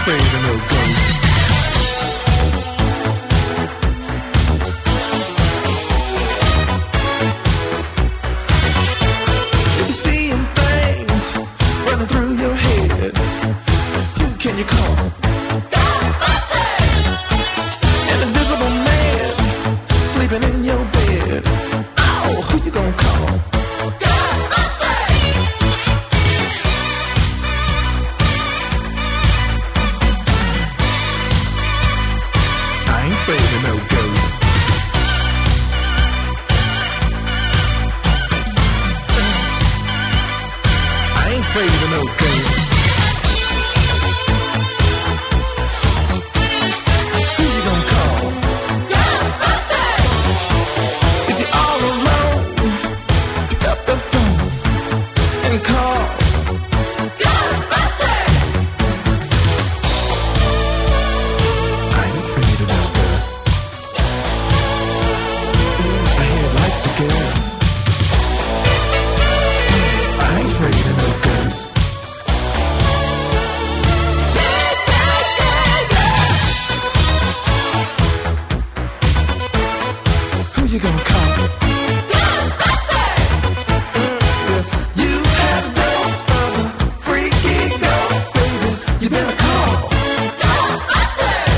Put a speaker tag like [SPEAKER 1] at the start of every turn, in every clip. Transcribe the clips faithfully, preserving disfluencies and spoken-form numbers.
[SPEAKER 1] afraid of no ghosts. If you're seeing things running through your head, who can you call?
[SPEAKER 2] Ghostbusters!
[SPEAKER 1] An invisible man sleeping in your bed. Oh, who you gonna call? Afraid of no ghosts. I ain't afraid of no ghosts. Who you gonna call?
[SPEAKER 2] Ghostbusters!
[SPEAKER 1] If you're all alone, pick up the phone and call
[SPEAKER 2] Ghostbusters!
[SPEAKER 1] I ain't afraid of no ghosts. The girls. I ain't afraid of no ghosts. Who you gonna call?
[SPEAKER 2] Ghostbusters!
[SPEAKER 1] If you had a dose of a freaky ghost, baby, you better call
[SPEAKER 2] Ghostbusters!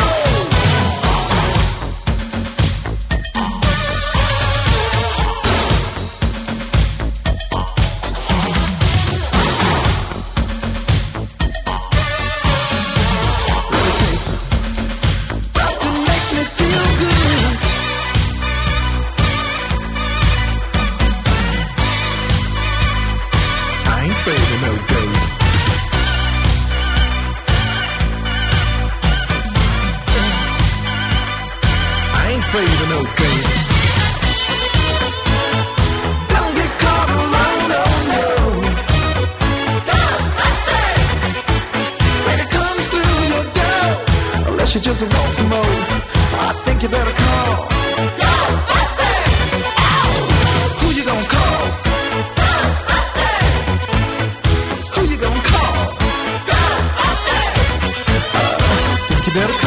[SPEAKER 1] Afraid of no ghosts. I ain't afraid of no ghosts. Don't get caught alone, oh no.
[SPEAKER 2] Ghostbusters!
[SPEAKER 1] When it comes through your door, unless you just want some more, I think you better call
[SPEAKER 2] Ghostbusters!
[SPEAKER 1] Who you gonna call?
[SPEAKER 2] Ghostbusters!
[SPEAKER 1] Who you gonna call?
[SPEAKER 2] Ghostbusters!
[SPEAKER 1] Think you better call